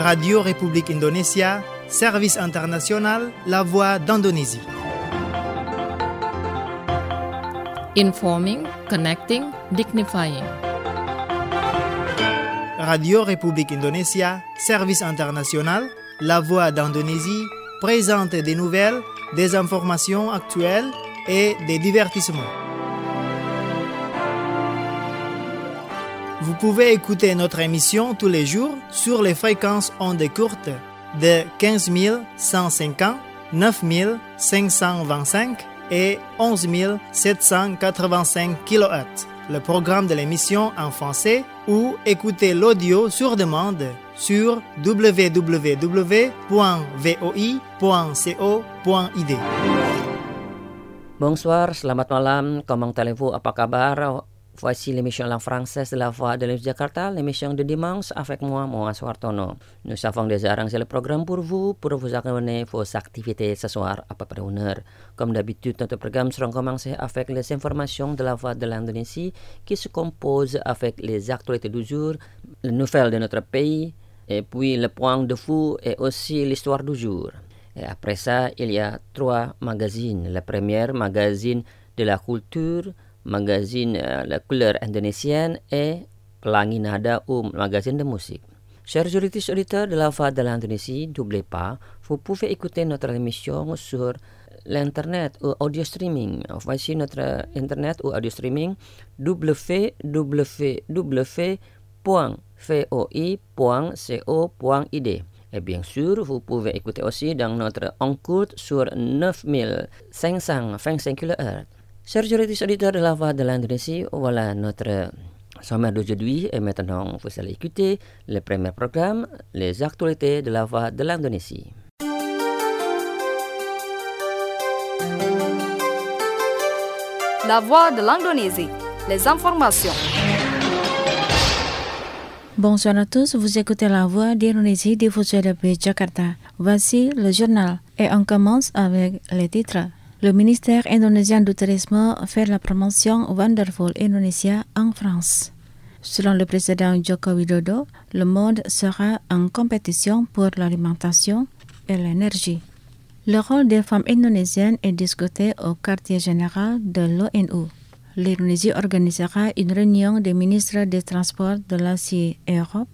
Radio République Indonésia, Service International, La Voix d'Indonésie. Informing, connecting, dignifying. Radio République Indonésia, Service International, La Voix d'Indonésie présente des nouvelles, des informations actuelles et des divertissements. Vous pouvez écouter notre émission tous les jours sur les fréquences ondes courtes de 15 150, 9 525 et 11 785 kHz. Le programme de l'émission en français ou écouter l'audio sur demande sur www.voi.co.id. Bonsoir, selamat malam. Comment allez-vous? Apa kabar? Voici l'émission en français de la Voix de Jakarta, l'émission de dimanche avec moi, Moa Suartono. Nous avons déjà arrangé le programme pour vous accompagner vos activités ce soir à peu près 1 heure. Comme d'habitude, notre programme sera commencé avec les informations de la Voix de l'Indonésie qui se composent avec les actualités du jour, les nouvelles de notre pays, et puis le point de vue et aussi l'histoire du jour. Et après ça, il y a 3 magazines. Le premier magazine de la culture, magazine La Couleur Indonésienne et Pelangi Nada ou magazine de musique. Chers auditeurs de la Voix de l'Indonésie, n'oubliez pas, vous pouvez écouter notre émission sur l'internet ou audio streaming. Voici notre internet ou audio streaming www.voi.co.id. Et bien sûr, vous pouvez écouter aussi dans notre onde sur 9525 kHz. Chers auditeurs de la Voix de l'Indonésie, voilà notre sommaire d'aujourd'hui. Et maintenant, vous allez écouter le premier programme, les actualités de la Voix de l'Indonésie. La Voix de l'Indonésie, les informations. Bonsoir à tous, vous écoutez La Voix d'Indonésie diffusée depuis Jakarta. Voici le journal et on commence avec les titres. Le ministère indonésien du tourisme fait la promotion Wonderful Indonesia en France. Selon le président Joko Widodo, le monde sera en compétition pour l'alimentation et l'énergie. Le rôle des femmes indonésiennes est discuté au quartier général de l'ONU. L'Indonésie organisera une réunion des ministres des Transports de l'Asie et Europe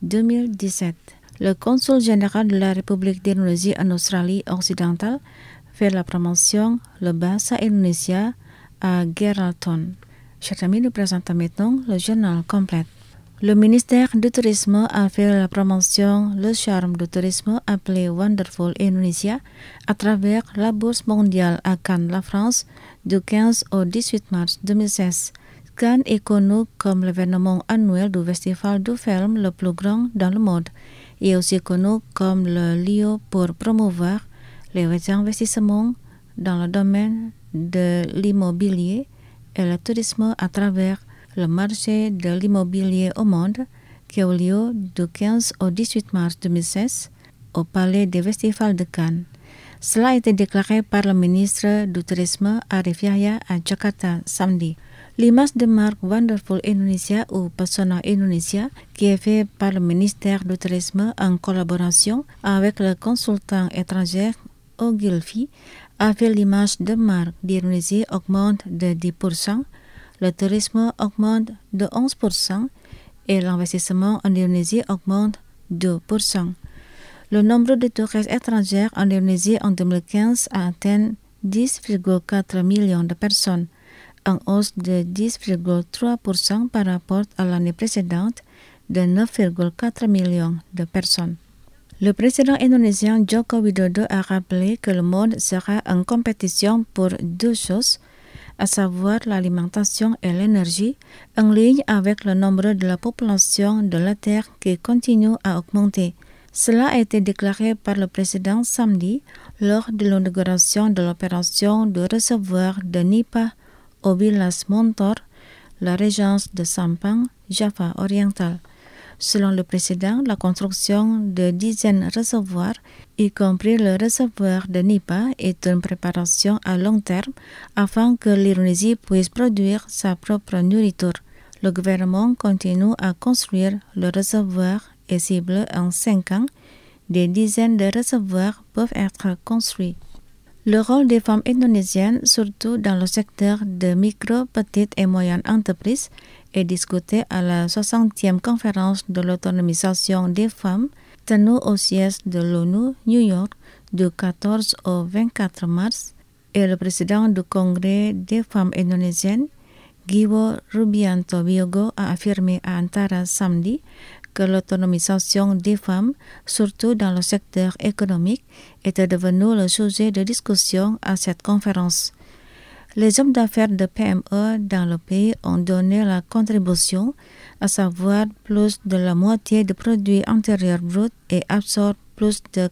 2017. Le consul général de la République d'Indonésie en Australie occidentale fait la promotion le Bahasa Indonesia à Geraldton. Chers amis, nous présentons maintenant le journal complet. Le ministère du Tourisme a fait la promotion le charme du tourisme appelé Wonderful Indonesia à travers la Bourse mondiale à Cannes, la France, du 15 au 18 mars 2016. Cannes est connu comme l'événement annuel du festival du film le plus grand dans le monde et aussi connu comme le lieu pour promouvoir les investissements dans le domaine de l'immobilier et le tourisme à travers le marché de l'immobilier au monde qui a eu lieu du 15 au 18 mars 2016 au Palais des Festivals de Cannes. Cela a été déclaré par le ministre du Tourisme Arif Yahya à Jakarta samedi. L'image de marque Wonderful Indonesia ou Pesona Indonesia, qui est fait par le ministère du Tourisme en collaboration avec le consultant étranger Ogilvy, a fait l'image de marque d'Indonésie augmente de 10%, le tourisme augmente de 11% et l'investissement en Indonésie augmente de 2%. Le nombre de touristes étrangers en Indonésie en 2015 a atteint 10,4 millions de personnes, en hausse de 10,3% par rapport à l'année précédente de 9,4 millions de personnes. Le président indonésien Joko Widodo a rappelé que le monde sera en compétition pour 2 choses, à savoir l'alimentation et l'énergie, en ligne avec le nombre de la population de la Terre qui continue à augmenter. Cela a été déclaré par le président samedi lors de l'inauguration de l'opération de réservoir de Nipah au village Montor, la régence de Sampang, Java oriental. Selon le président, la construction de dizaines de réservoirs, y compris le réservoir de Nipah, est une préparation à long terme afin que l'Indonésie puisse produire sa propre nourriture. Le gouvernement continue à construire le réservoir et cible en 5 ans des dizaines de réservoirs peuvent être construits. Le rôle des femmes indonésiennes, surtout dans le secteur de micro, petites et moyennes entreprises, est discuté à la 60e conférence de l'autonomisation des femmes tenue au siège de l'ONU, New York, du 14 au 24 mars, et le président du Congrès des femmes indonésiennes, Giwo Rubianto Wiogo, a affirmé à Antara samedi que l'autonomisation des femmes, surtout dans le secteur économique, était devenu le sujet de discussion à cette conférence. Les hommes d'affaires de PME dans le pays ont donné la contribution, à savoir plus de la moitié du produit intérieur brut et absorbent plus de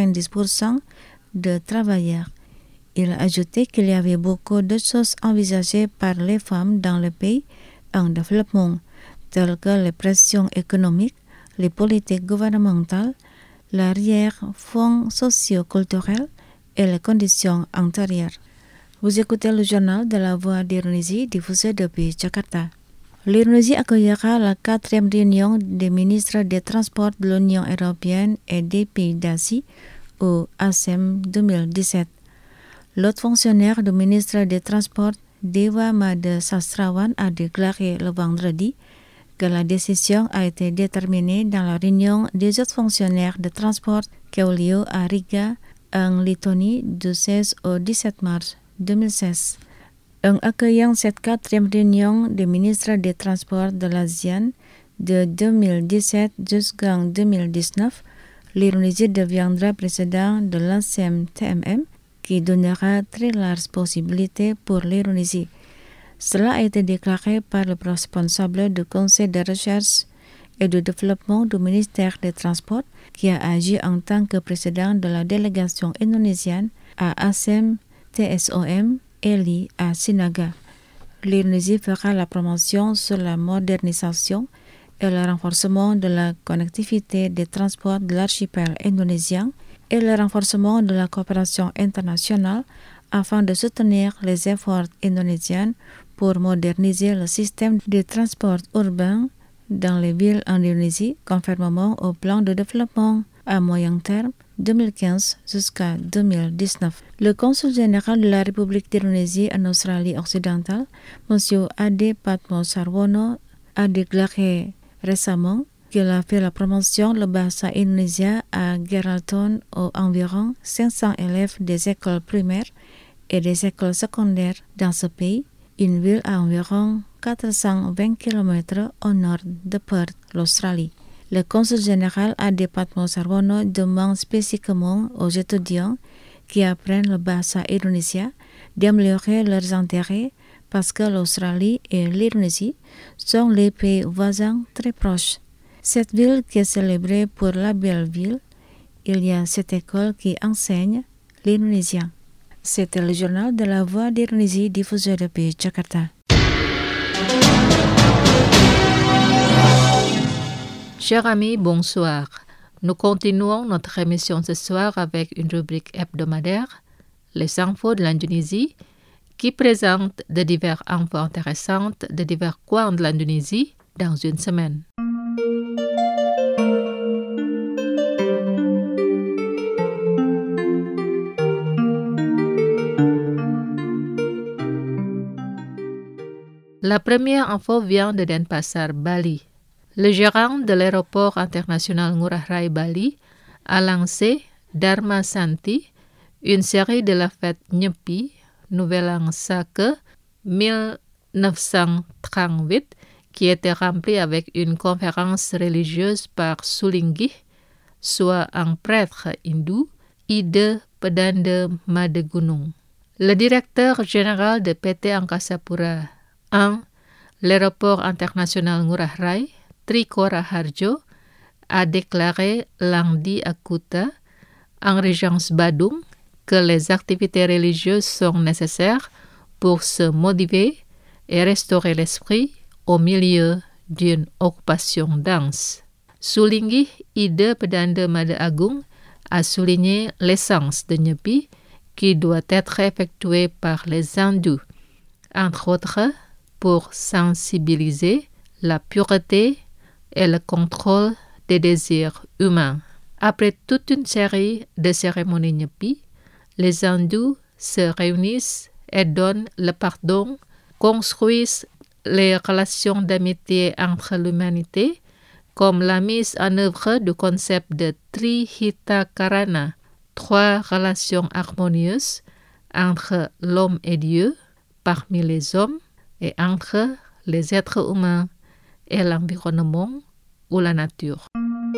90% de travailleurs. Il a ajouté qu'il y avait beaucoup de choses envisagées par les femmes dans le pays en développement, telles que les pressions économiques, les politiques gouvernementales, l'arrière-fonds socio-culturel et les conditions antérieures. Vous écoutez le journal de la Voix d'Indonésie diffusé depuis Jakarta. L'Indonésie accueillera la 4e réunion des ministres des Transports de l'Union européenne et des pays d'Asie au ASEM 2017. L'autre fonctionnaire du ministre des Transports, Dewa Made Sastrawan, a déclaré le vendredi que la décision a été déterminée dans la réunion des autres fonctionnaires de transport qui a eu lieu à Riga, en Lettonie, du 16 au 17 mars 2016. En accueillant cette 4e réunion des ministres des Transports de l'ASEAN de 2017 jusqu'en 2019, l'Indonésie deviendra président de l'ASEM-TMM, qui donnera très larges possibilités pour l'Indonésie. Cela a été déclaré par le responsable du Conseil de recherche et de développement du ministère des Transports, qui a agi en tant que président de la délégation indonésienne à ASEM-TSOM, Eli à Sinaga. L'Indonésie fera la promotion sur la modernisation et le renforcement de la connectivité des transports de l'archipel indonésien et le renforcement de la coopération internationale afin de soutenir les efforts indonésiens pour moderniser le système de transport urbain dans les villes en Indonésie, conformément au plan de développement à moyen terme 2015 jusqu'à 2019. Le consul général de la République d'Indonésie en Australie occidentale, M. Ade Patmo Sarwono, a déclaré récemment qu'il a fait la promotion de la bahasa Indonesia à Geraldton aux environ 500 élèves des écoles primaires et des écoles secondaires dans ce pays, une ville à environ 420 km au nord de Perth, l'Australie. Le consul général Ade Patmo Sarwono demande spécifiquement aux étudiants qui apprennent le bahasa Indonesia d'améliorer leurs intérêts parce que l'Australie et l'Indonésie sont les pays voisins très proches. Cette ville qui est célébrée pour la belle ville, il y a cette école qui enseigne l'indonésien. C'était le journal de la Voix d'Indonésie diffusé depuis Jakarta. Chers amis, bonsoir. Nous continuons notre émission ce soir avec une rubrique hebdomadaire, les infos de l'Indonésie, qui présente de diverses infos intéressantes de divers coins de l'Indonésie dans une semaine. La première info vient de Denpasar, Bali. Le gérant de l'aéroport international Ngurah Rai Bali a lancé Dharma Santi, une série de la fête Nyepi, Nouvel An Sake 1938, qui était remplie avec une conférence religieuse par Sulinggi, soit un prêtre hindou, Ide Pedanda Made Gunung. Le directeur général de PT Angkasa Pura 1, l'aéroport international Ngurah Rai, Trikora Harjo, a déclaré lundi à Kuta, en Régence Badung, que les activités religieuses sont nécessaires pour se motiver et restaurer l'esprit au milieu d'une occupation dense. Sulinggi Ide Pedanda Made Agung a souligné l'essence de Nyepi qui doit être effectuée par les hindous, entre autres pour sensibiliser la pureté et le contrôle des désirs humains. Après toute une série de cérémonies nyepi, les hindous se réunissent et donnent le pardon, construisent les relations d'amitié entre l'humanité, comme la mise en œuvre du concept de Trihitakarana, 3 relations harmonieuses entre l'homme et Dieu, parmi les hommes et entre les êtres humains et l'environnement ou la nature.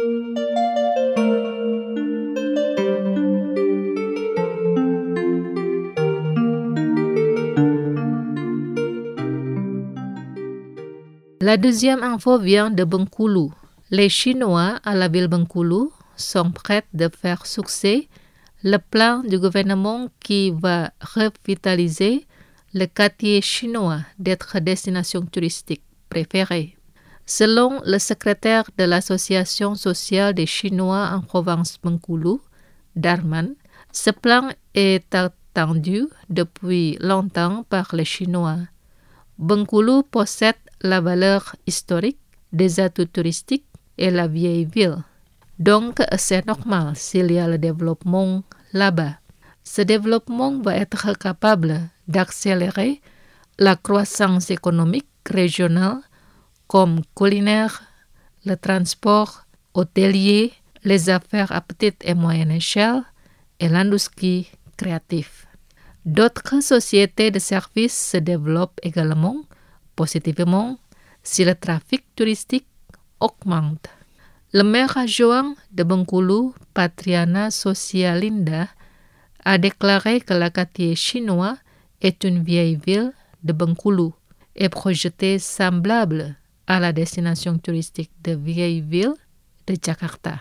La deuxième info vient de Bengkulu. Les Chinois à la ville Bengkulu sont prêts de faire succès le plan du gouvernement qui va revitaliser le quartier chinois d'être destination touristique préférée. Selon le secrétaire de l'Association sociale des Chinois en province Bengkulu, Darman, ce plan est attendu depuis longtemps par les Chinois. Bengkulu possède la valeur historique, des atouts touristiques et la vieille ville. Donc, c'est normal s'il y a le développement là-bas. Ce développement va être capable d'accélérer la croissance économique régionale comme culinaire, le transport, hôtelier, les affaires à petite et moyenne échelle et l'industrie créative. D'autres sociétés de services se développent également positivement si le trafic touristique augmente. Le maire adjoint de Bengkulu, Patriana Socialinda, a déclaré que le quartier chinois est une vieille ville de Bengkulu et projeté semblable à la destination touristique de vieille ville de Jakarta.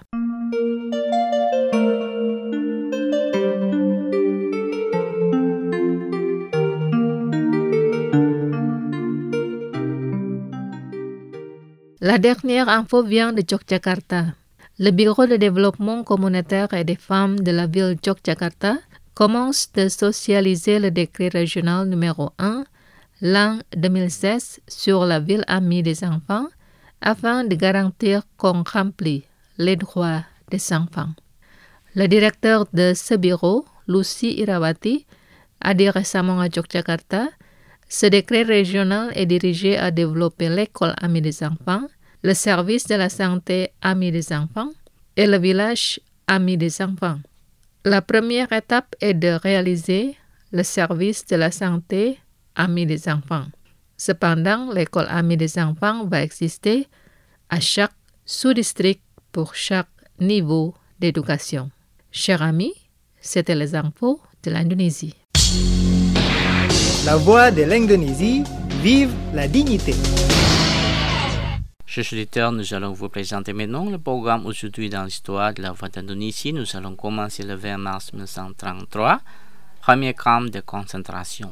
La dernière info vient de Yogyakarta. Le Bureau de développement communautaire et des femmes de la ville de Yogyakarta commence de socialiser le décret régional numéro 1, l'an 2016, sur la ville amie des enfants, afin de garantir qu'on remplit les droits des enfants. Le directeur de ce bureau, Lucy Irawati, a dit récemment à Yogyakarta, ce décret régional est dirigé à développer l'école amie des enfants, le service de la santé amie des enfants et le village ami des enfants. La première étape est de réaliser le service de la santé ami des enfants. Cependant, l'école amie des enfants va exister à chaque sous-district pour chaque niveau d'éducation. Chers amis, c'était les infos de l'Indonésie. La voix de l'Indonésie, vive la dignité. Chers auditeurs, nous allons vous présenter maintenant le programme aujourd'hui dans l'histoire de la voix d'Indonésie. Nous allons commencer le 20 mars 1933, premier camp de concentration.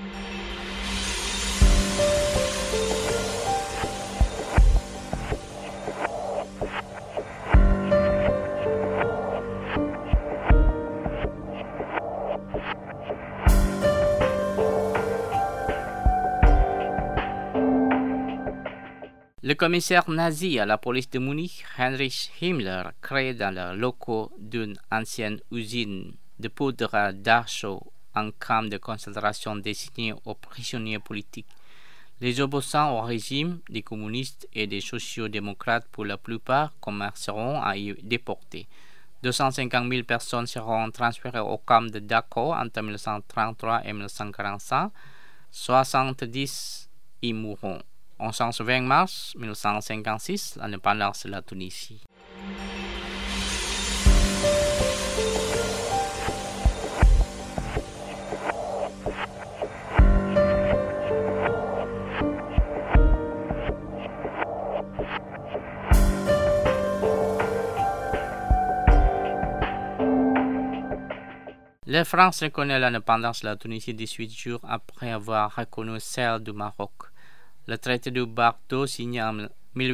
Le commissaire nazi à la police de Munich, Heinrich Himmler, crée dans les locaux d'une ancienne usine de poudre à Dachau un camp de concentration destiné aux prisonniers politiques. Les opposants au régime, des communistes et des sociaux-démocrates pour la plupart, commenceront à y déporter. 250 000 personnes seront transférées au camp de Dachau entre 1933 et 1945. 70 y mourront. En 20 mars 1956, l'indépendance de la Tunisie. La France reconnaît l'indépendance de la Tunisie 18 jours après avoir reconnu celle du Maroc. Le traité de Bordeaux signé en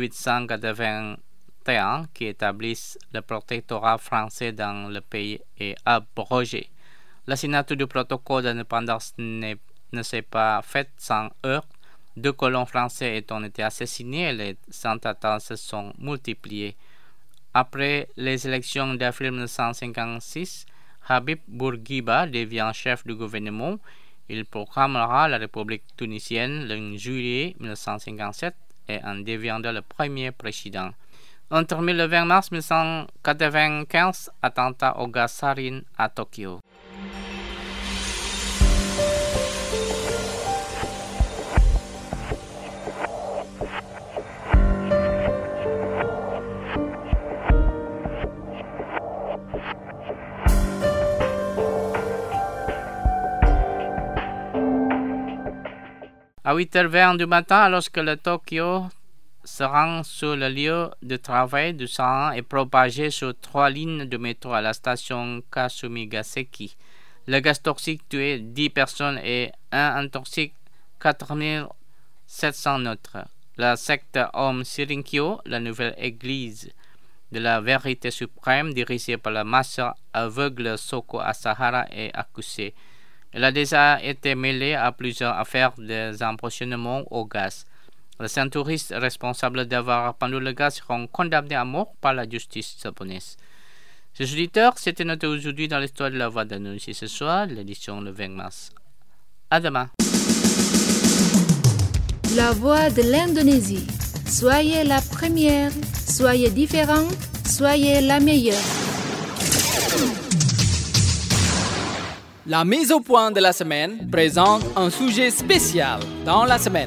1881 qui établit le protectorat français dans le pays est abrogé. La signature du protocole d'indépendance ne s'est pas faite sans heurts. 2 colons français ont été assassinés et les tentatives se sont multipliées. Après les élections d'avril 1956, Habib Bourguiba devient chef du gouvernement. Il proclamera la République tunisienne le juillet 1957 et en deviendra le premier président. Entre le 20 mars 1995, attentat au gaz sarin à Tokyo. À 8h20 du matin, lorsque le Tokyo se rend sur le lieu de travail du sang est propagé sur 3 lignes de métro à la station Kasumigaseki. Le gaz toxique tuait 10 personnes et intoxique 4700 autres. La secte Om Sirinkyo, la nouvelle église de la vérité suprême dirigée par le master aveugle Soko Asahara, est accusée. Elle a déjà été mêlée à plusieurs affaires d'empoisonnement au gaz. Les centuristes responsables d'avoir pendu le gaz seront condamnés à mort par la justice japonaise. Chers auditeurs, c'était notre aujourd'hui dans l'histoire de la Voix de l'Indonésie ce soir, l'édition le 20 mars. À demain. La Voix de l'Indonésie. Soyez la première, soyez différente, soyez la meilleure. La mise au point de la semaine présente un sujet spécial dans la semaine.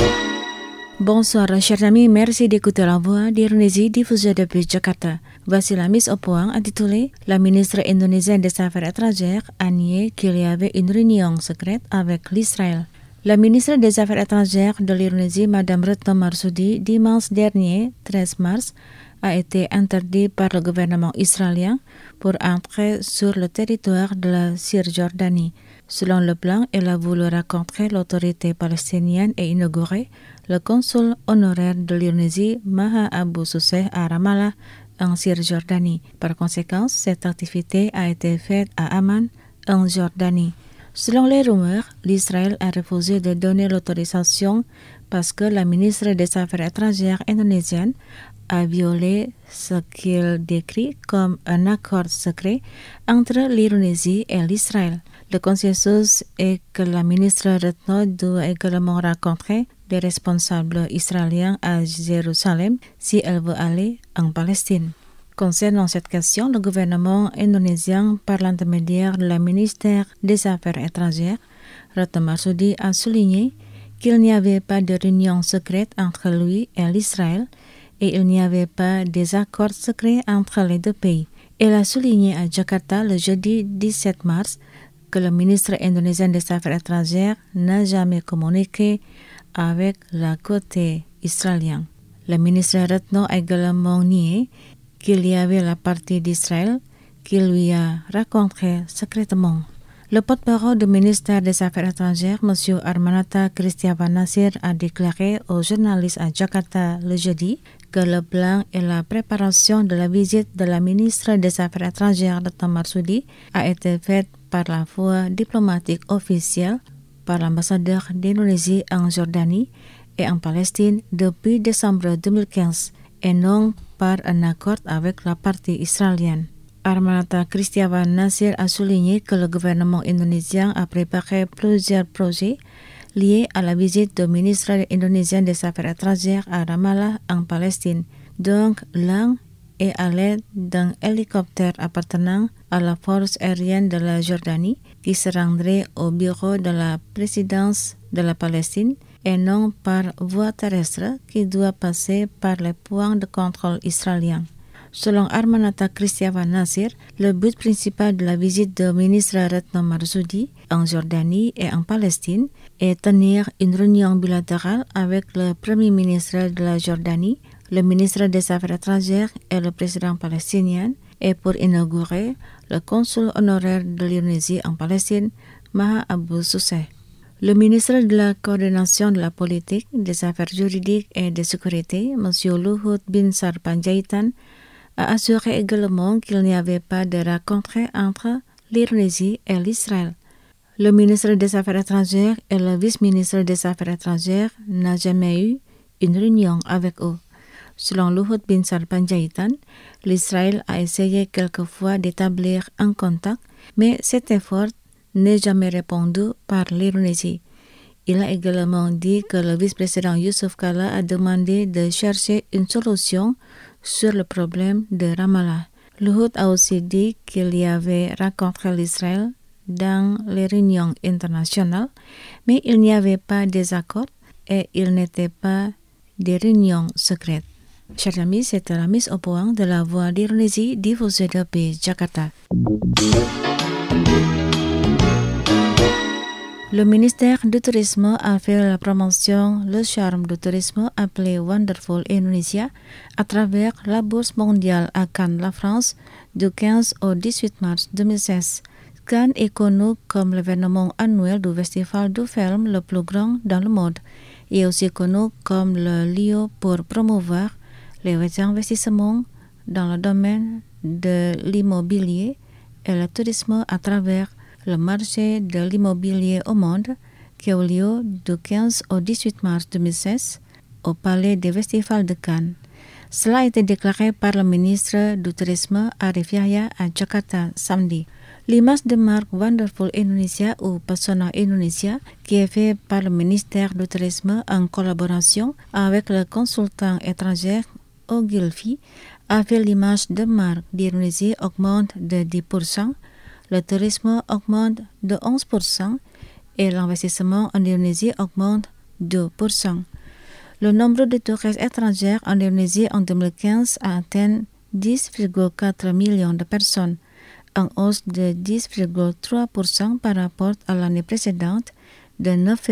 Bonsoir chers amis, merci d'écouter la voix d'Indonésie diffusée depuis Jakarta. Voici la mise au point intitulée « La ministre indonésienne des Affaires étrangères a nié qu'il y avait une réunion secrète avec l'Israël ». La ministre des Affaires étrangères de l'Indonésie, Madame Retno Marsudi, dimanche dernier, 13 mars, a été interdit par le gouvernement israélien pour entrer sur le territoire de la Cisjordanie. Selon le plan, elle a voulu rencontrer l'autorité palestinienne et inaugurer le consul honoraire de l'Indonésie, Maha Abu Suseh, à Ramallah, en Cisjordanie. Par conséquent, cette activité a été faite à Amman, en Jordanie. Selon les rumeurs, l'Israël a refusé de donner l'autorisation parce que la ministre des Affaires étrangères indonésienne a violé ce qu'il décrit comme un accord secret entre l'Indonésie et l'Israël. Le consensus est que la ministre Retno doit également rencontrer des responsables israéliens à Jérusalem si elle veut aller en Palestine. Concernant cette question, le gouvernement indonésien, par l'intermédiaire de la ministère des Affaires étrangères, Retno Marsudi, a souligné qu'il n'y avait pas de réunion secrète entre lui et l'Israël et il n'y avait pas des accords secrets entre les deux pays. Elle a souligné à Jakarta le jeudi 17 mars que le ministre indonésien des Affaires étrangères n'a jamais communiqué avec le côté israélien. Le ministre Retno a également nié qu'il y avait la partie d'Israël qui lui a rencontré secrètement. Le porte-parole du ministère des Affaires étrangères, M. Armanata Kristiawan Nasir, a déclaré aux journalistes à Jakarta le jeudi que le plan et la préparation de la visite de la ministre des Affaires étrangères, Retno Marsudi, a été faite par la voie diplomatique officielle par l'ambassadeur d'Indonésie en Jordanie et en Palestine depuis décembre 2015 et non par un accord avec la partie israélienne. Armanata Kristiawan Nasir a souligné que le gouvernement indonésien a préparé plusieurs projets liés à la visite du ministre indonésien des Affaires étrangères à Ramallah en Palestine. Donc, l'un est à l'aide d'un hélicoptère appartenant à la force aérienne de la Jordanie qui se rendrait au bureau de la présidence de la Palestine et non par voie terrestre qui doit passer par les points de contrôle israéliens. Selon Armanata Kristiawan Nasir, le but principal de la visite du ministre Retno Marsudi en Jordanie et en Palestine est tenir une réunion bilatérale avec le premier ministre de la Jordanie, le ministre des Affaires étrangères et le président palestinien, et pour inaugurer le consul honoraire de l'Indonésie en Palestine, Maha Abu Suseh. Le ministre de la Coordination de la Politique, des Affaires juridiques et de Sécurité, M. Luhut Binsar Panjaitan, a assuré également qu'il n'y avait pas de rencontre entre l'Indonésie et l'Israël. Le ministre des Affaires étrangères et le vice-ministre des Affaires étrangères n'ont jamais eu une réunion avec eux. Selon Luhut Binsar Panjaitan, l'Israël a essayé quelquefois d'établir un contact, mais cet effort n'est jamais répondu par l'Indonésie. Il a également dit que le vice-président Yusuf Kala a demandé de chercher une solution sur le problème de Ramallah. Luhut a aussi dit qu'il y avait rencontré l'Israël dans les réunions internationales, mais il n'y avait pas de désaccord et il n'était pas des réunions secrètes. Chers amis, c'était la mise au point de la Voix d'Indonésie diffusée depuis Jakarta. Le ministère du Tourisme a fait la promotion Le Charme du Tourisme appelé Wonderful Indonesia à travers la Bourse mondiale à Cannes, la France, du 15 au 18 mars 2016. Cannes est connu comme l'événement annuel du festival du film le plus grand dans le monde et aussi connu comme le lieu pour promouvoir les investissements dans le domaine de l'immobilier et le tourisme à travers le marché de l'immobilier au monde qui a eu lieu du 15 au 18 mars 2016 au Palais des Festivals de Cannes. Cela a été déclaré par le ministre du Tourisme Arif Yahya à Jakarta samedi. L'image de marque Wonderful Indonesia ou Persona Indonesia, qui est fait par le ministère du Tourisme en collaboration avec le consultant étranger Ogilvy, a fait l'image de marque d'Indonésie augmente de 10%, le tourisme augmente de 11% et l'investissement en Indonésie augmente de 2%. Le nombre de touristes étrangers en Indonésie en 2015 a atteint 10,4 millions de personnes, en hausse de 10,3% par rapport à l'année précédente de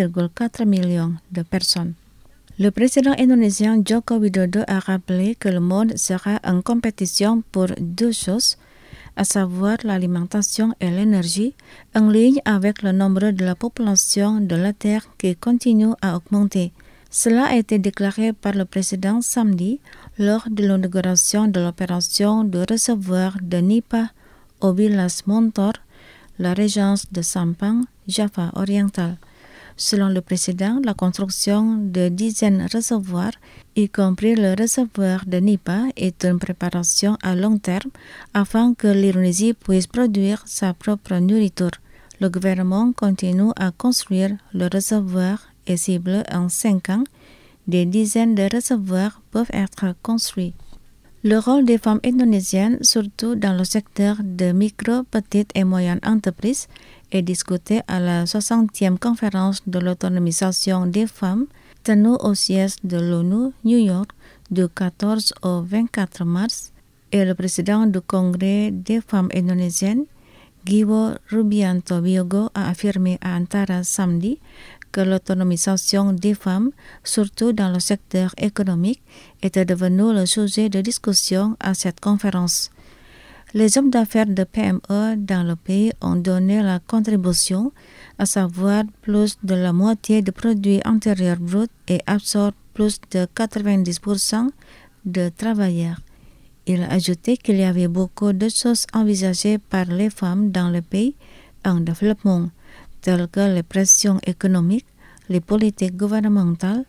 9,4 millions de personnes. Le président indonésien Joko Widodo a rappelé que le monde sera en compétition pour deux choses, à savoir l'alimentation et l'énergie, en ligne avec le nombre de la population de la Terre qui continue à augmenter. Cela a été déclaré par le président samedi lors de l'inauguration de l'opération de réservoir de Nipah au village Montor, la régence de Sampang, Java oriental. Selon le président, la construction de dizaines de réservoirs, y compris le réservoir de Nipah, est une préparation à long terme afin que l'Indonésie puisse produire sa propre nourriture. Le gouvernement continue à construire le réservoir et cible en 5 ans. Des dizaines de réservoirs peuvent être construits. Le rôle des femmes indonésiennes, surtout dans le secteur de micro, petites et moyennes entreprises, est discuté à la 60e conférence de l'autonomisation des femmes tenue au siège de l'ONU, New York, du 14 au 24 mars, et le président du Congrès des femmes indonésiennes, Giwo Rubianto Wiogo, a affirmé à Antara samedi que l'autonomisation des femmes, surtout dans le secteur économique, était devenu le sujet de discussion à cette conférence. Les hommes d'affaires de PME dans le pays ont donné la contribution, à savoir plus de la moitié du produit intérieur brut et absorbent plus de 90% de travailleurs. Il a ajouté qu'il y avait beaucoup de choses envisagées par les femmes dans le pays en développement, telles que les pressions économiques, les politiques gouvernementales,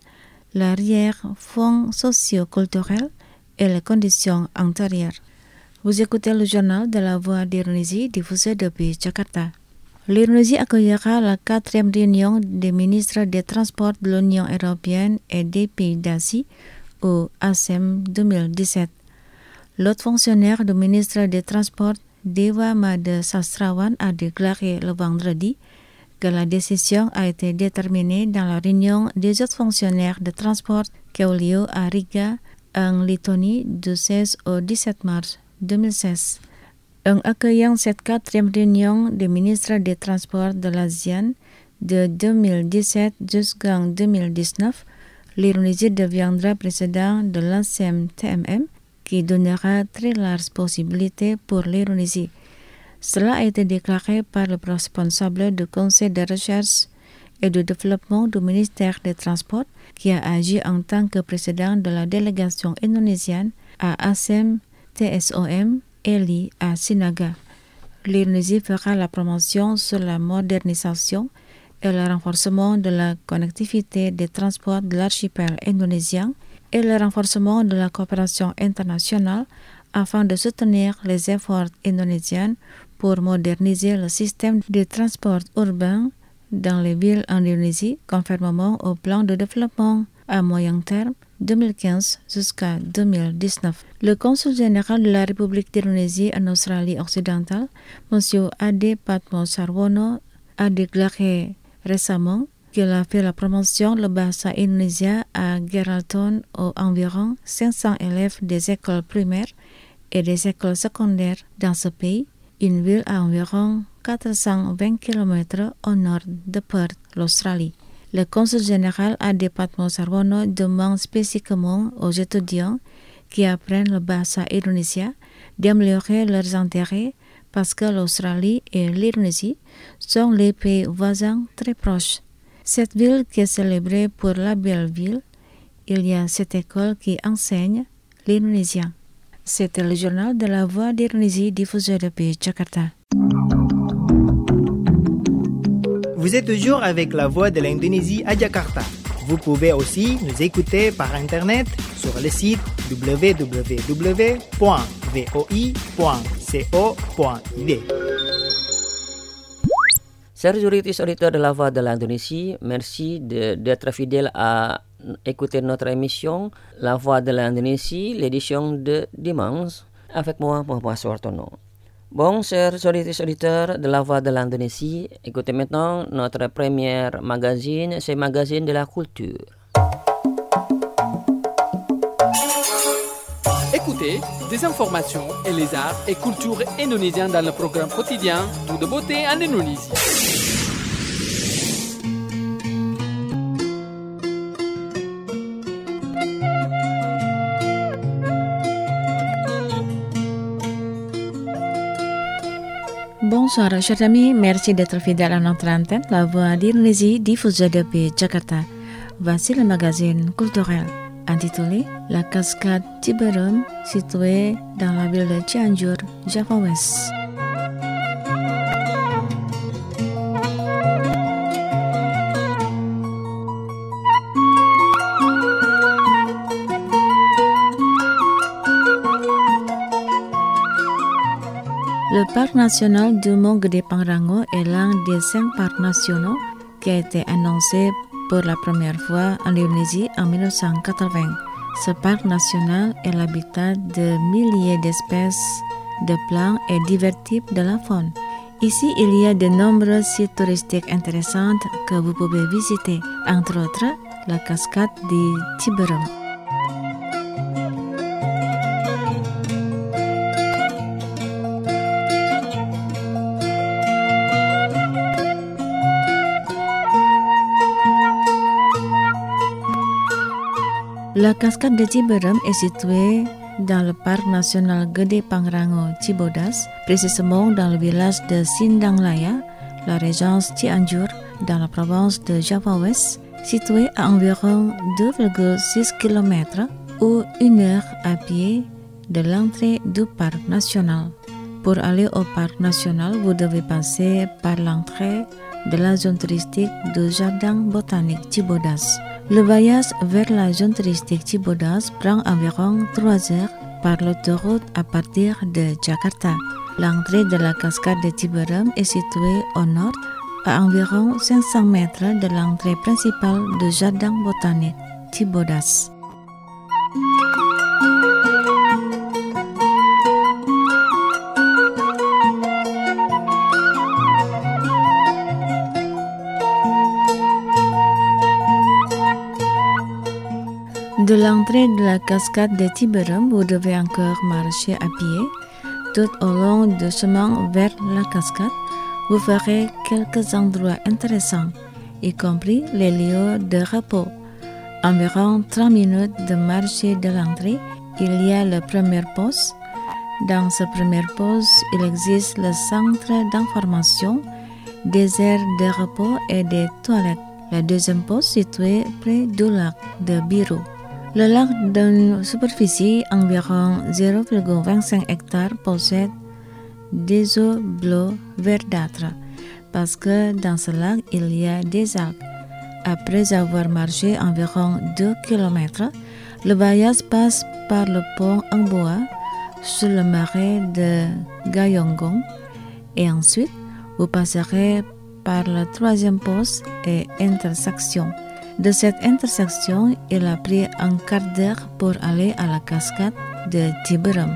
l'arrière-fonds socio-culturel et les conditions antérieures. Vous écoutez le journal de la Voix d'Indonésie diffusé depuis Jakarta. L'Indonésie accueillera la 4e réunion des ministres des Transports de l'Union européenne et des pays d'Asie au ASEM 2017. L'autre fonctionnaire du ministre des Transports, Dewa Mada Sastrawan, a déclaré le vendredi que la décision a été déterminée dans la réunion des autres fonctionnaires de transport qui a eu lieu à Riga, en Lettonie, du 16 au 17 mars 2016. En accueillant cette 4e réunion des ministres des Transports de l'ASEAN de 2017 jusqu'en 2019, l'Indonésie deviendra président de l'ASEM-TMM, qui donnera très larges possibilités pour l'Indonésie. Cela a été déclaré par le responsable du Conseil de recherche et de développement du ministère des Transports, qui a agi en tant que président de la délégation indonésienne à ASEM-TSOM, Eli à Sinaga. L'Indonésie fera la promotion sur la modernisation et le renforcement de la connectivité des transports de l'archipel indonésien et le renforcement de la coopération internationale afin de soutenir les efforts indonésiens pour moderniser le système de transport urbain dans les villes en Indonésie, conformément au plan de développement à moyen terme 2015 jusqu'à 2019. Le consul général de la République d'Indonésie en Australie occidentale, M. Ade Patmo Sarwono, a déclaré récemment qu'il a fait la promotion de la bahasa Indonesia à Geraldton aux environ 500 élèves des écoles primaires et des écoles secondaires dans ce pays, une ville à environ 420 km au nord de Perth, l'Australie. Le consul général Ade Patmo Sarwono demande spécifiquement aux étudiants qui apprennent le bahasa Indonesia d'améliorer leurs intérêts parce que l'Australie et l'Indonésie sont les pays voisins très proches. Cette ville qui est célébrée pour la belle ville, il y a cette école qui enseigne l'indonésien. C'était le journal de la Voix d'Indonésie diffusé depuis Jakarta. Vous êtes toujours avec la Voix de l'Indonésie à Jakarta. Vous pouvez aussi nous écouter par Internet sur le site www.voi.co.id. Chers auditeurs de la Voix de l'Indonésie, merci d'être fidèles à écouter notre émission La Voix de l'Indonésie, l'édition de dimanche, avec moi, Muhammad Suwartono. Bon, chers auditeurs de la Voix de l'Indonésie, écoutez maintenant notre première magazine, c'est Magazine de la Culture. Écoutez des informations et les arts et cultures indonésiens dans le programme quotidien Tout de beauté en Indonésie. Bonsoir chers amis, merci d'être fidèles à notre antenne, la Voix d'Indonésie diffusée depuis Jakarta. Voici le magazine culturel intitulé La Cascade Ciberem, située dans la ville de Cianjur, Java West. Le parc national du Mont Gede Pangrango est l'un des 5 parcs nationaux qui a été annoncé pour la première fois en Indonésie en 1980. Ce parc national est l'habitat de milliers d'espèces de plantes et divers types de la faune. Ici, il y a de nombreux sites touristiques intéressants que vous pouvez visiter, entre autres la cascade de Ciberem. La cascade de Ciberem est située dans le parc national Gede Pangrango Cibodas, précisément dans le village de Sindanglaya, la région Cianjur, dans la province de Java West, située à environ 2,6 km ou 1 heure à pied de l'entrée du parc national. Pour aller au parc national, vous devez passer par l'entrée de la zone touristique du jardin botanique Cibodas. Le voyage vers la zone touristique Cibodas prend environ 3 heures par l'autoroute à partir de Jakarta. L'entrée de la cascade de Ciberem est située au nord, à environ 500 mètres de l'entrée principale du jardin botanique Cibodas. De l'entrée de la cascade de Ciberem, vous devez encore marcher à pied. Tout au long du chemin vers la cascade, vous verrez quelques endroits intéressants, y compris les lieux de repos. Environ 30 minutes de marche de l'entrée, il y a le premier poste. Dans ce premier poste, il existe le centre d'information, des aires de repos et des toilettes. Le deuxième poste situé près du lac de Biru. Le lac d'une superficie environ 0,25 hectares possède des eaux bleues verdâtres parce que dans ce lac il y a des algues. Après avoir marché environ 2 km, Le voyage passe par le pont en bois sur le marais de Gayongong et ensuite vous passerez par le 3e poste et intersection. De cette intersection, il a pris un quart d'heure pour aller à la cascade de Tiberam.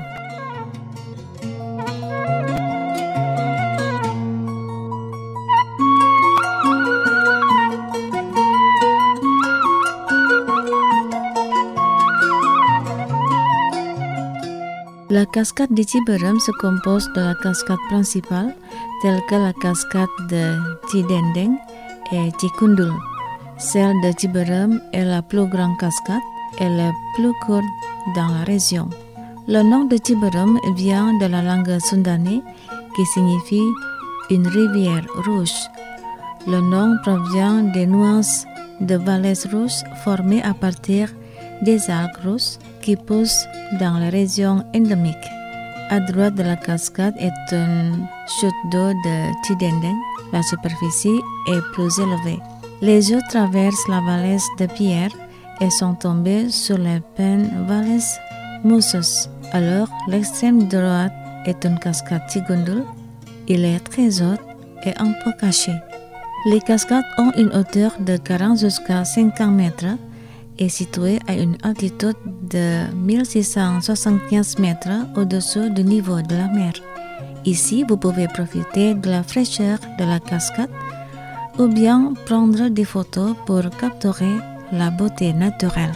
La cascade de Tiberam se compose de la cascade principale, telle que la cascade de Tidendeng et Tikundul. Celle de Tiberam est la plus grande cascade et la plus courte dans la région. Le nom de Tiberam vient de la langue sundanais qui signifie une rivière rouge. Le nom provient des nuances de vallées rouges formées à partir des algues rouges qui poussent dans la région endémique. À droite de la cascade est une chute d'eau de Tidendeng. La superficie est plus élevée. Les eaux traversent la vallée de pierre et sont tombées sur les pins vallées mousseuses. Alors, l'extrême droite est une cascade Tikundul. Il est très haut et un peu caché. Les cascades ont une hauteur de 40 jusqu'à 50 mètres et située à une altitude de 1675 mètres au-dessous du niveau de la mer. Ici, vous pouvez profiter de la fraîcheur de la cascade ou bien prendre des photos pour capturer la beauté naturelle.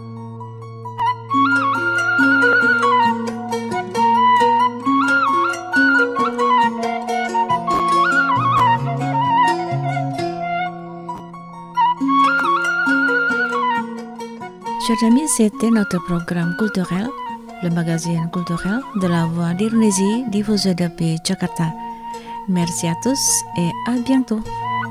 Chers amis, c'était notre programme culturel, le magazine culturel de la Voix d'Indonésie diffusé depuis Jakarta. Merci à tous et à bientôt.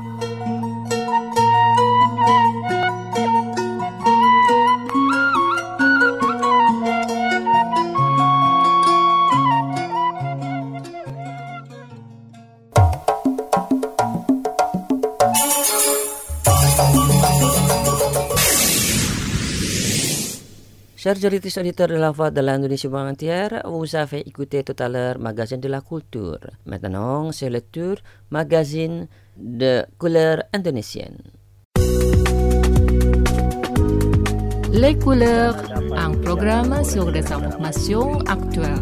Chers auditeurs de la Voix de l'Indonésie entière, vous avez écouté tout à l'heure Magazine de la Culture. Maintenant, c'est le tour Magazine de couleurs indonésiennes. Les couleurs, un programme sur les informations actuelles.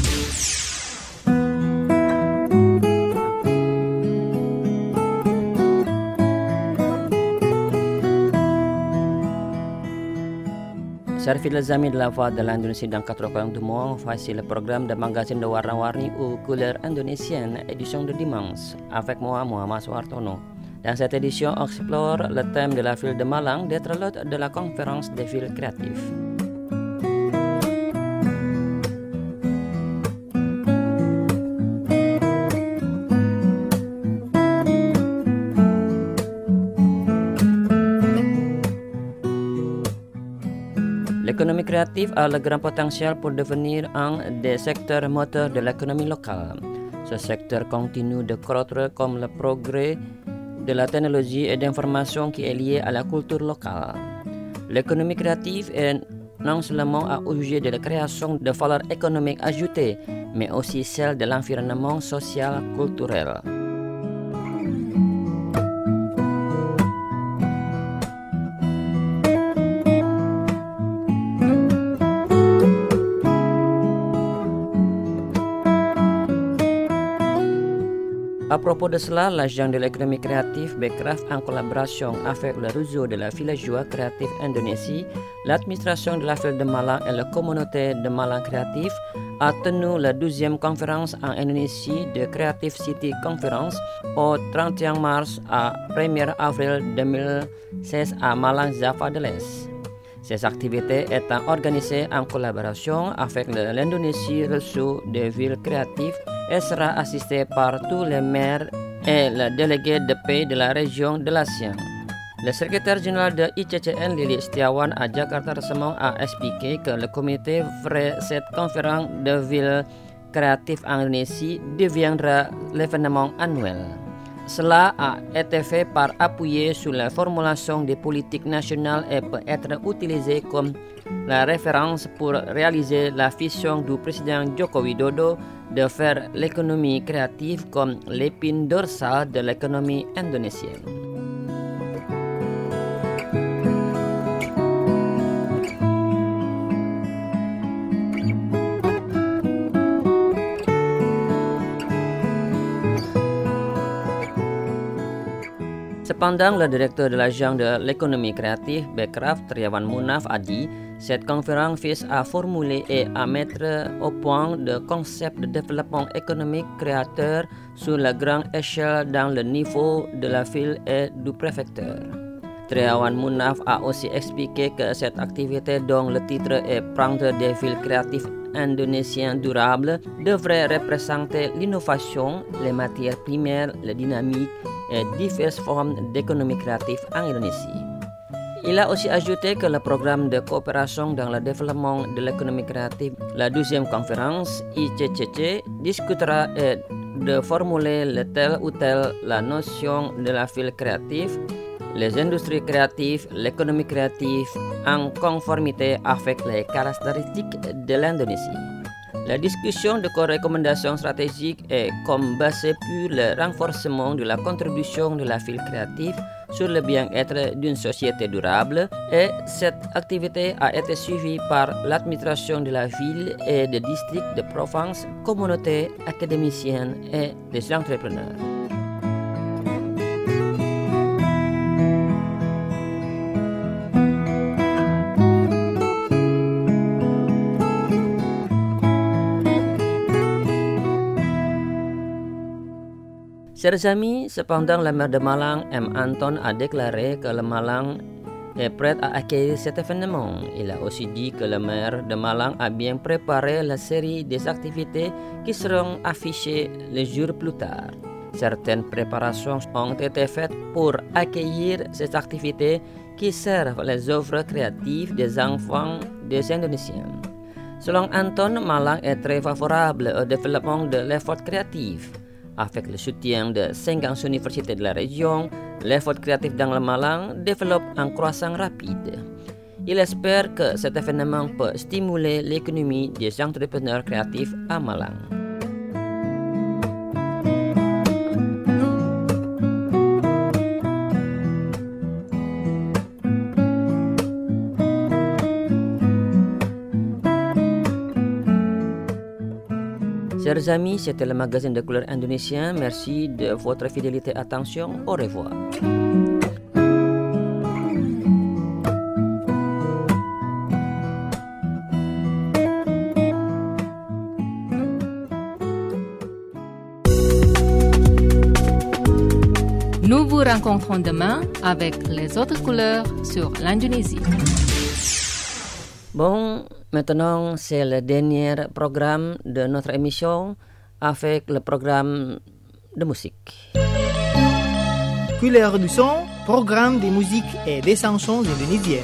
Chers fidèles amis de la Voix de l'Indonésie dans 4 coins du monde, voici le programme de magazine de warna-warni ou couleurs indonésiennes, édition de dimanche, avec moi, Muhammad Suhartono. Dans cette édition, on explore le thème de la ville de Malang, d'être l'hôte de la conférence des villes créatives. L'économie créative a le grand potentiel pour devenir un des secteurs moteurs de l'économie locale. Ce secteur continue de croître comme le progrès de la technologie et d'information qui est lié à la culture locale. L'économie créative est non seulement à objet de la création de valeur économique ajoutée, mais aussi celle de l'environnement social culturel. À propos de cela, l'agent de l'économie créative Becraft, en collaboration avec le réseau de la villageois créative Indonésie, l'administration de la ville de Malang et la communauté de Malang créative, a tenu la 12e conférence en Indonésie de Creative City Conference au 31 mars à 1er avril 2016 à Malang, Java de l'Est. Ces activités étant organisées en collaboration avec l'Indonésie Réseau des villes créatives et sera assistée par tous les maires et les délégués de pays de la région de l'Asie. Le secrétaire général de ICCN, Lili Setiawan, à Jakarta récemment a expliqué que le comité ferait cette conférence de villes créatives en Indonésie deviendra l'événement annuel. Cela a été fait par appuyer sur la formulation des politiques nationales et peut être utilisé comme la référence pour réaliser la vision du président Joko Widodo de faire l'économie créative comme l'épine dorsale de l'économie indonésienne. Cependant, le directeur de l'agence de l'économie créative, Bekraf, Triawan Munaf, a dit cette conférence vise à formuler et à mettre au point de concepts de développement économique créateur sur la grande échelle dans le niveau de la ville et du préfecture. Triawan Munaf a aussi expliqué que cette activité dont le titre est Prendre des villes créatives indonésiennes durables devrait représenter l'innovation, les matières primaires, la dynamique et diverses formes d'économie créative en Indonésie. Il a aussi ajouté que le programme de coopération dans le développement de l'économie créative, la 12e conférence ICCC, discutera de formuler telle ou telle la notion de la ville créative, les industries créatives, l'économie créative en conformité avec les caractéristiques de l'Indonésie. La discussion de recommandations stratégiques est comme basée sur le renforcement de la contribution de la ville créative sur le bien-être d'une société durable et cette activité a été suivie par l'administration de la ville et des districts de province, communautés académiciennes et des entrepreneurs. Chers amis, cependant, le maire de Malang, M. Anton, a déclaré que le Malang est prêt à accueillir cet événement. Il a aussi dit que le maire de Malang a bien préparé la série des activités qui seront affichées les jours plus tard. Certaines préparations ont été faites pour accueillir ces activités qui servent les œuvres créatives des enfants des Indonésiens. Selon Anton, Malang est très favorable au développement de l'effort créatif. Avec le soutien de 50 universités de la région, l'effort créatif dans le Malang développe en croissance rapide. Il espère que cet événement peut stimuler l'économie des entrepreneurs créatifs à Malang. Chers amis, c'était le magazine de couleur indonésien. Merci de votre fidélité et attention. Au revoir. Nous vous rencontrons demain avec les autres couleurs sur l'Indonésie. Bon, maintenant c'est le dernier programme de notre émission avec le programme de musique. Couleur du son, programme de musique et des chansons indonésiennes.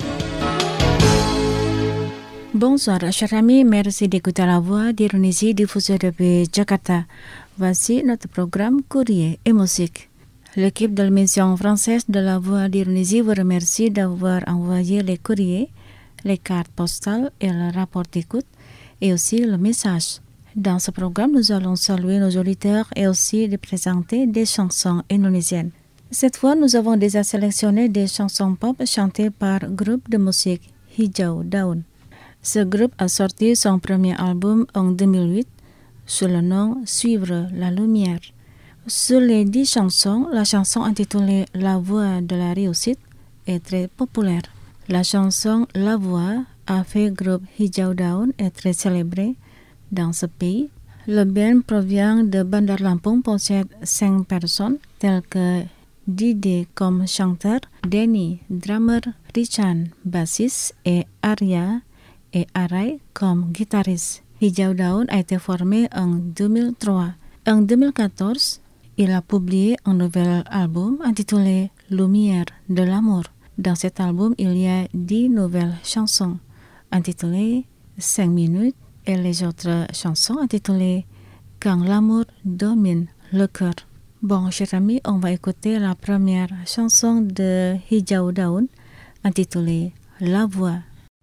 Bonsoir, chers amis, merci d'écouter la voix d'Indonésie diffusée depuis Jakarta. Voici notre programme Courrier et musique. L'équipe de l'émission française de la voix d'Indonésie vous remercie d'avoir envoyé les courriers, les cartes postales et le rapport d'écoute et aussi le message. Dans ce programme, nous allons saluer nos auditeurs et aussi de présenter des chansons indonésiennes. Cette fois, nous avons déjà sélectionné des chansons pop chantées par le groupe de musique Hijau Daun. Ce groupe a sorti son premier album en 2008 sous le nom Suivre la lumière. Sur les 10 chansons, la chanson intitulée La voix de la réussite est très populaire. La chanson La Voix a fait groupe Hijau Daun est très célébrée dans ce pays. Le band provient de Bandar Lampung, possède 5 personnes telles que Didi comme chanteur, Denny, drummer, Richan, bassiste et Arya et Arai comme guitariste. Hijau Daun a été formé en 2003. En 2014, il a publié un nouvel album intitulé Lumière de l'amour. Dans cet album, il y a 10 nouvelles chansons intitulées 5 minutes et les autres chansons intitulées Quand l'amour domine le cœur. Bon, chers amis, on va écouter la première chanson de Hijau Daun intitulée La Voix.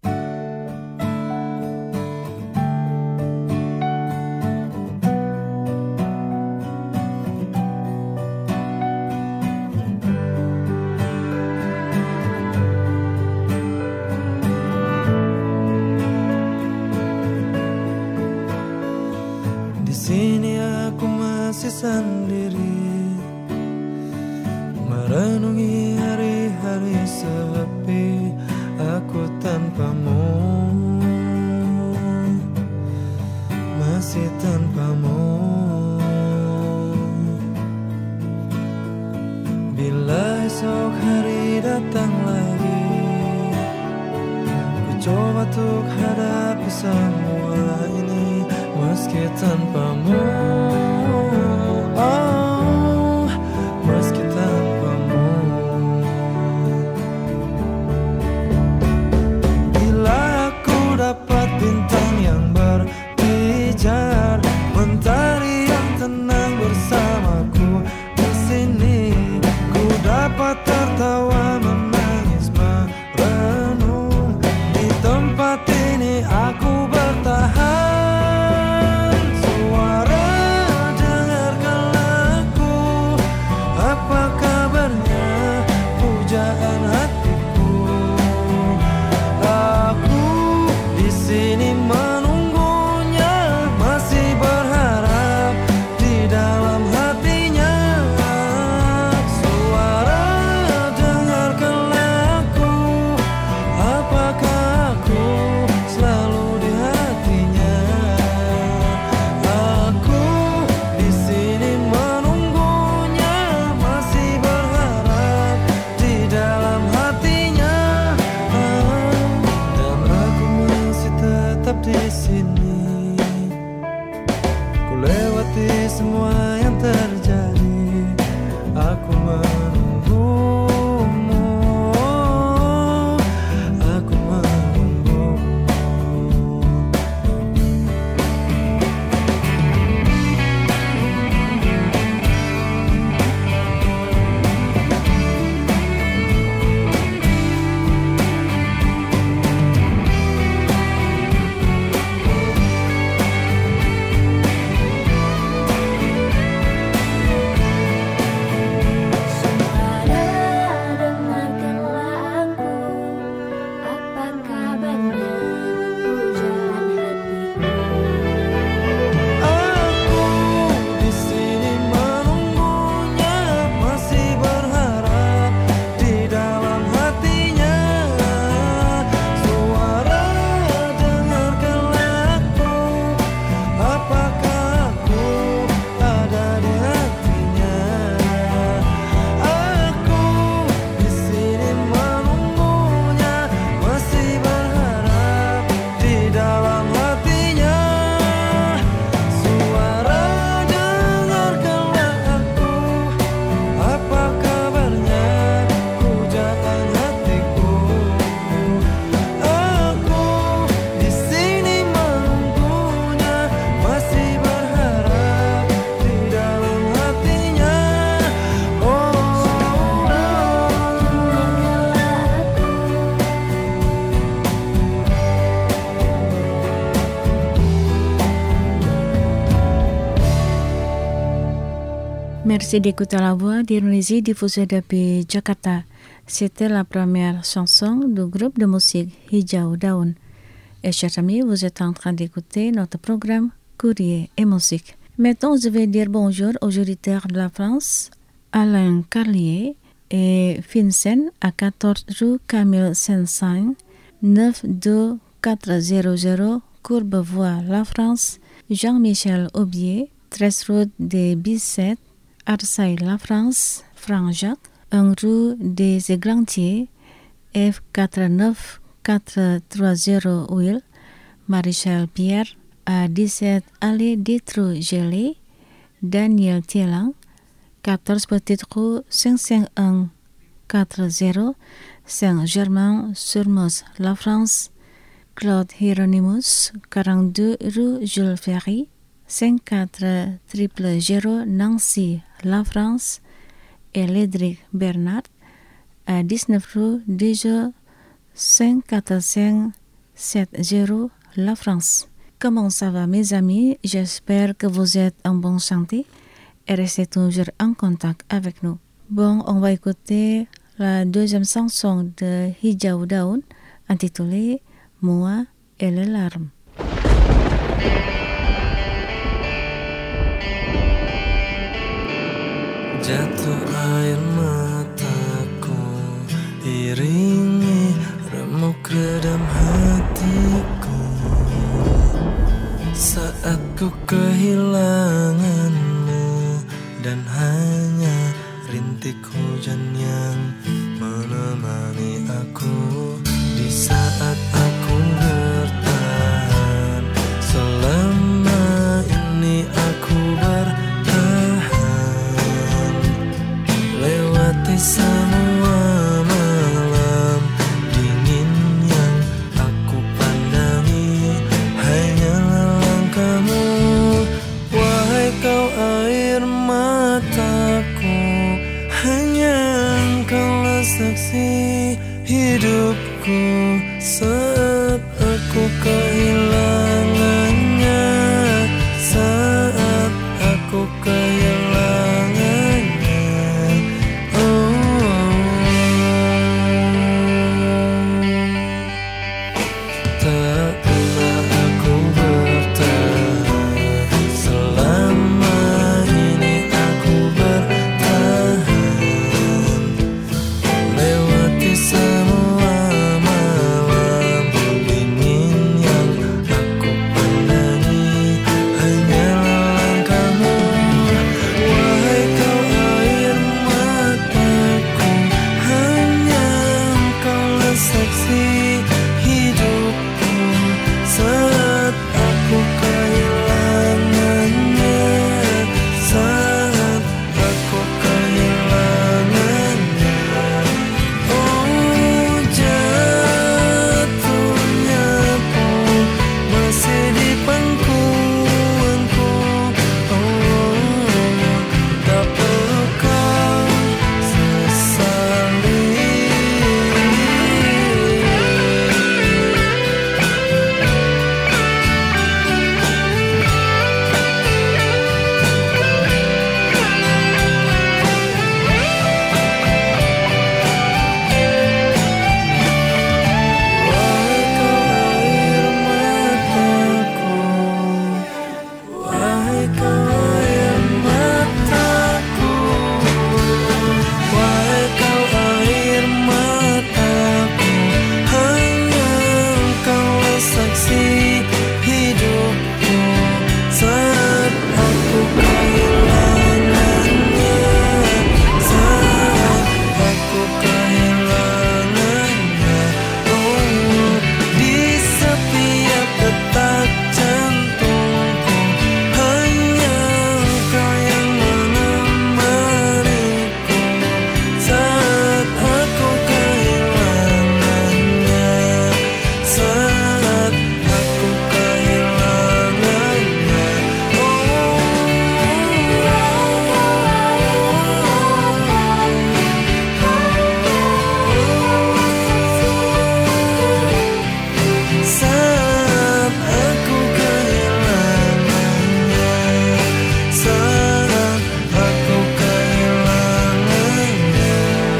Di sini aku masih sendiri, merenungi hari-hari sepi aku tanpamu, masih tanpamu. Bila esok hari datang lagi, ku coba untuk hadapi semua ini meski tanpamu. Oh, meski tanpamu. Bila aku dapat bintang yang berpijar, mentari yang tenang bersamaku di sini, ku dapat tertawa, menangis, merenung. Di tempat ini aku bertahan. Merci d'écouter la voix d'Indonésie diffusée depuis Jakarta. C'était la première chanson du groupe de musique Hijau Daun. Et chers amis, vous êtes en train d'écouter notre programme Courrier et musique. Maintenant, je vais dire bonjour aux auditeurs de la France, Alain Carlier et Vincent à 14 rue Camille Saint-Saëns, 92400 Courbevoie, la France, Jean-Michel Aubier, 13 rue des Bicêtre, Arsailles, la France, Franc-Jacques, 1 rue des Églantiers, F49430 Ouil, Maréchal Pierre, à 17 allée Détro-Gelée, Daniel Thielang, 14 Petite Rue 55140, Saint-Germain-sur-Meuse, la France, Claude Hieronymus, 42 rue Jules Ferry, 54 000 Nancy, la France, et Lédric Bernard à 19 rue déjà 545 70 la France. Comment ça va mes amis? J'espère que vous êtes en bonne santé et restez toujours en contact avec nous. Bon, on va écouter la deuxième chanson de Hijau Daun intitulée Moi et les larmes. Jatuh air mataku, iringi remuk redam hatiku. Saat ku kehilanganmu dan hanya rintik hujan yang menemani aku. Di saat aku bertahan, selama ini aku bertahan. Lewati semua malam dingin yang aku pandangi, hanyalah langkahmu. Wahai kau air mataku, hanya engkaulah saksi hidupku. Saat aku kehilangannya, saat aku kehilangannya, tak pernah aku bertahan, selama ini aku bertahan. Lewati semua malam dingin yang aku pandangi, hanyalah langkahmu. Wahai kau air mataku, hanya engkaulah saksi hidupku. Saat aku kehilangannya, saat aku kehilangannya, jatuhnya pun masih di pangkuanku. Tak perlu kau sesali. Wahai kau air mataku, wahai kau air mataku, hanya engkaulah saksi hidupku. Saat aku kehilangannya, saat aku kehilangannya, di setiap detak jantungku, hanya engkau yang menemaniku. Saat aku kehilangannya, saat aku kehilangannya, saat aku kehilangannya, saat aku kehilangannya,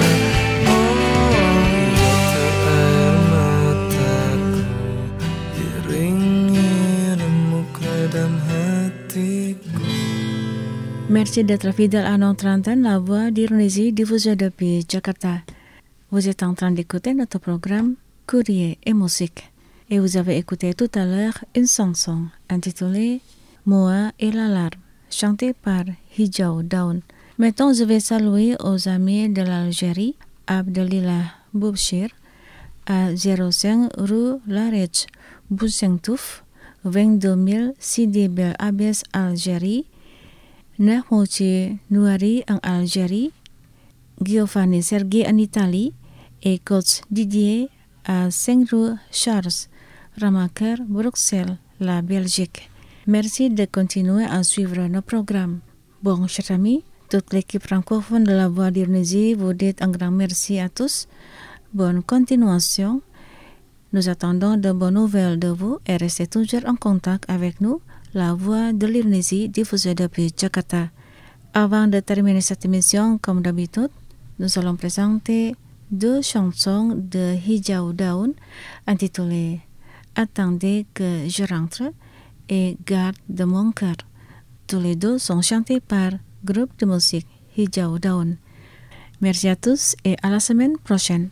jatuh air mataku, iringi remuk redam hatiku. Merci d'être fidèle à notre antenne, la voix d'Indonésie diffusée depuis Jakarta. Vous êtes en train d'écouter notre programme Courrier et musique. Et vous avez écouté tout à l'heure une chanson intitulée Moi et la larme, chantée par Hijau Daun. Maintenant, je vais saluer aux amis de l'Algérie, Abdelillah Boubchir, à 05 rue Laretch, Boussengtouf, 22 000 Sidi Bel Abbès, Algérie, Nahmouchi Nouari en Algérie, Giovanni Sergei en Italie et coach Didier à 5 rue Charles Ramaker, Bruxelles, la Belgique. Merci de continuer à suivre nos programmes. Bon, chers amis, toute l'équipe francophone de la Voix d'Indonésie vous dit un grand merci à tous. Bonne continuation. Nous attendons de bonnes nouvelles de vous et restez toujours en contact avec nous, la Voix de l'Indonésie diffusée depuis Jakarta. Avant de terminer cette émission, comme d'habitude, nous allons présenter 2 chansons de Hijau Daun intitulées Attendez que je rentre et Garde de mon cœur. Tous les deux sont chantés par groupe de musique Hijau Daun. Merci à tous et à la semaine prochaine.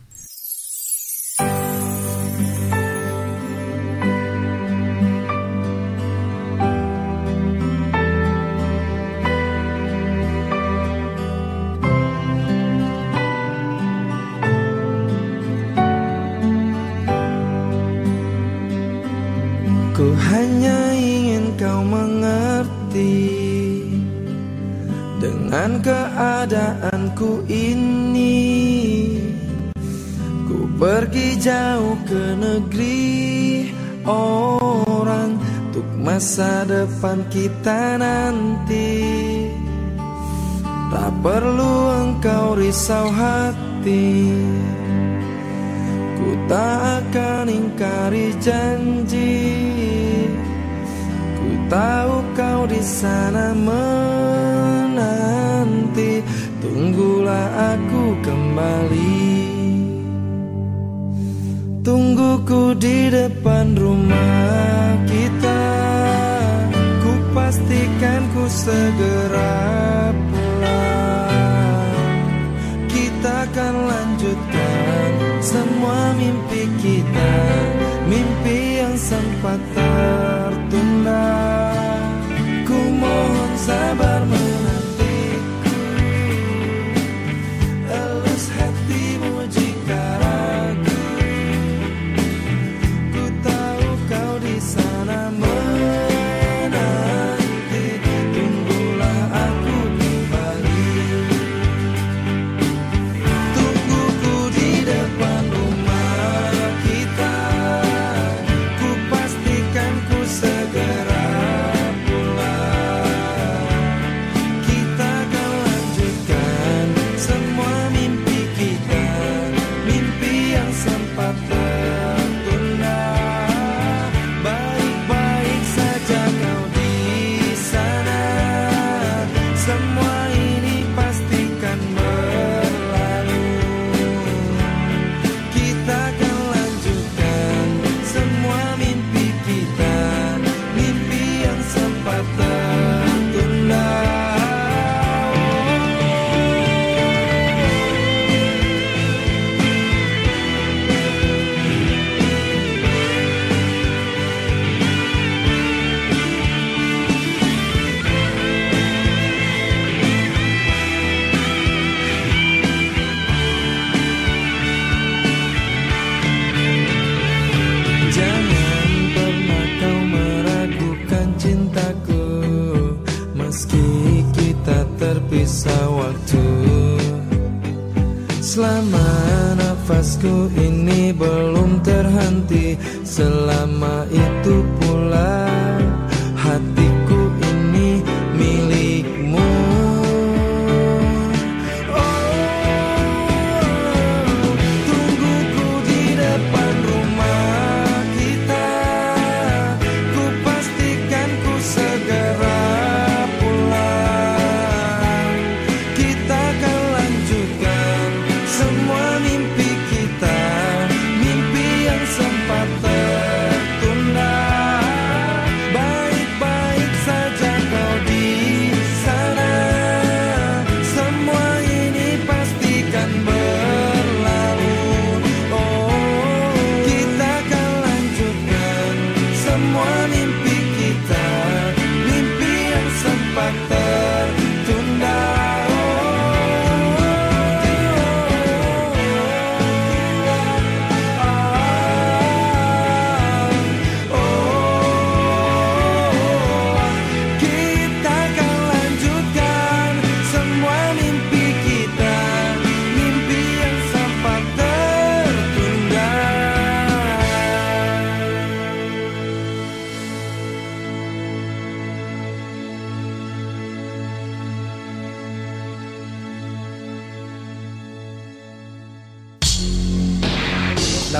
Ku hanya ingin kau mengerti dengan keadaanku ini. Ku pergi jauh ke negeri orang untuk masa depan kita nanti. Tak perlu engkau risau hati, ku tak akan ingkari janji. Ku tahu kau di sana menanti. Tunggulah aku kembali. Tungguku di depan rumah kita. Ku pastikan ku segera pulang. Kita akan lanjutkan semua mimpi kita, mimpi yang sempat tertunda. Ku mohon sabar menantiku, elus hatimu jika ragu. Ku tahu kau di sana menanti. Tunggulah aku kembali. Tungguku di depan rumah kita. Ku pastikan ku segera pulang. Kita akan lanjutkan semua mimpi kita, mimpi yang sempat tertunda. Baik-baik saja kau di sana. Semua ini pastikan berlalu. Kita akan lanjutkan semua mimpi kita, mimpi yang sempat tertunda. Jangan pernah kau meragukan cintaku, meski kita terpisah waktu. Selama nafasku ini belum terhenti, selama itu pula hatiku ini milikmu. Tungguku di depan rumah kita. Ku pastikan ku segera pulang. Kita akan lanjutkan semua mimpi kita, mimpi yang sempat tertunda.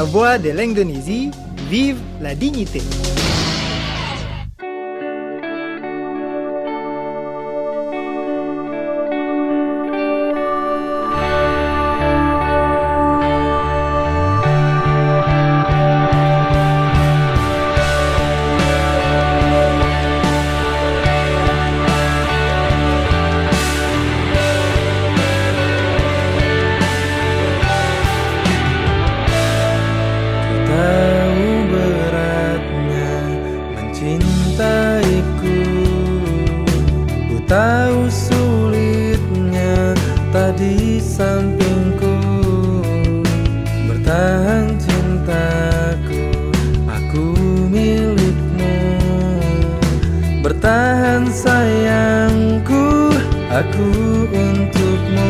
La voix de l'Indonésie, vive la dignité. Tahu sulitnya tadi sampingku, bertahan cintaku, aku milikmu. Bertahan sayangku, aku untukmu.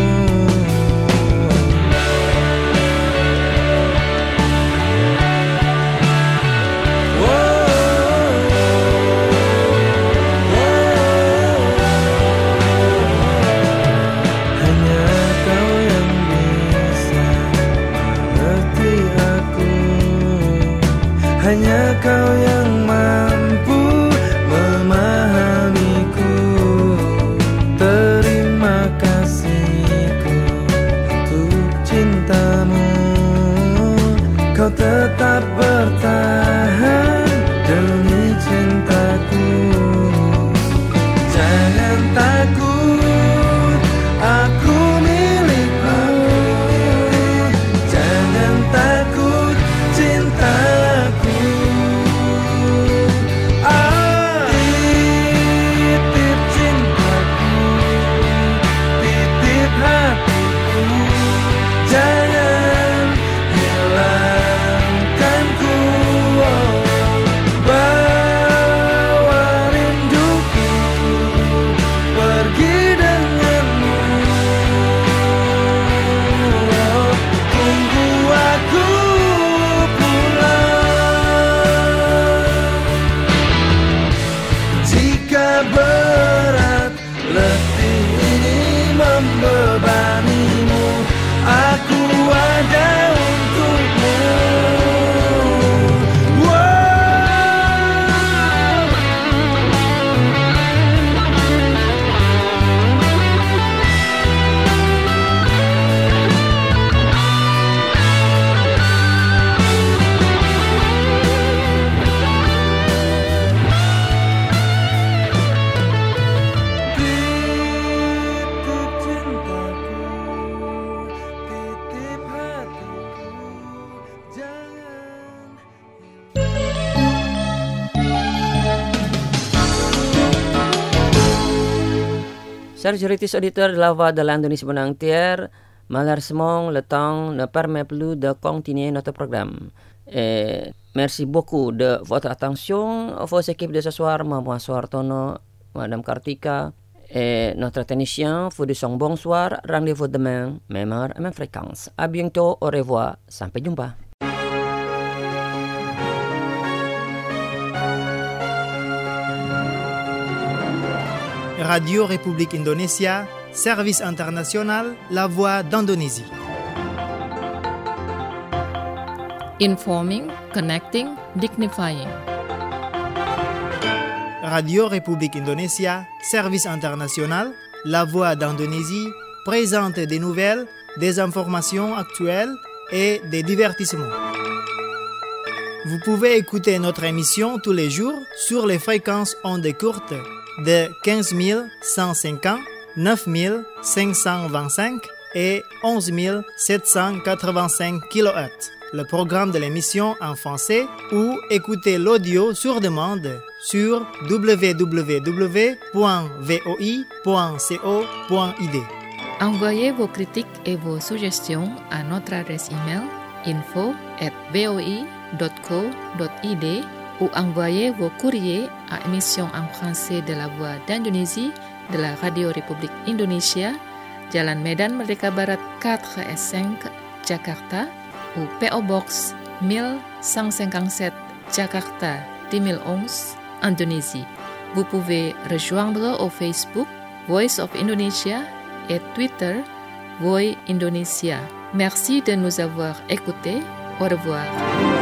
Hanya kau yang mampu memahamiku. Terima kasihku untuk cintamu. Kau tetap bertahan demi cintaku. Jangan takut, aku milikmu. Jangan takut, cintaku. Titip cintaku, titip hatiku. Jangan hilangkanku. Bawa rinduku pergi denganmu. Tunggu aku berat letih ini membebanimu, aku ada untukmu. Chers auditeurs de la voix de l'Indonésie bon entière, malheureusement, le temps ne permet plus de continuer notre programme. Et merci beaucoup de votre attention. Vos équipes de ce soir, Maman Suartono, Madame Kartika, et notre technicien vous disons bonsoir. Rendez-vous demain, même heure et même fréquence. À bientôt, au revoir, sampai jumpa. Radio République Indonésia, service international, la voix d'Indonésie. Informing, connecting, dignifying. Radio République Indonésia, service international, la voix d'Indonésie, présente des nouvelles, des informations actuelles et des divertissements. Vous pouvez écouter notre émission tous les jours sur les fréquences ondes courtes de 15 150, 9 525 et 11 785 kHz. Le programme de l'émission en français ou écouter l'audio sur demande sur www.voi.co.id. Envoyez vos critiques et vos suggestions à notre adresse email info@voi.co.id ou envoyez vos courriers à émission en français de la Voix d'Indonésie de la Radio République Indonésia, Jalan Medan Merdeka Barat 4S5, Jakarta, ou PO Box 1157, Jakarta 2011, Indonésie. Vous pouvez rejoindre au Facebook Voice of Indonesia et Twitter Voi Indonesia. Merci de nous avoir écoutés Au revoir.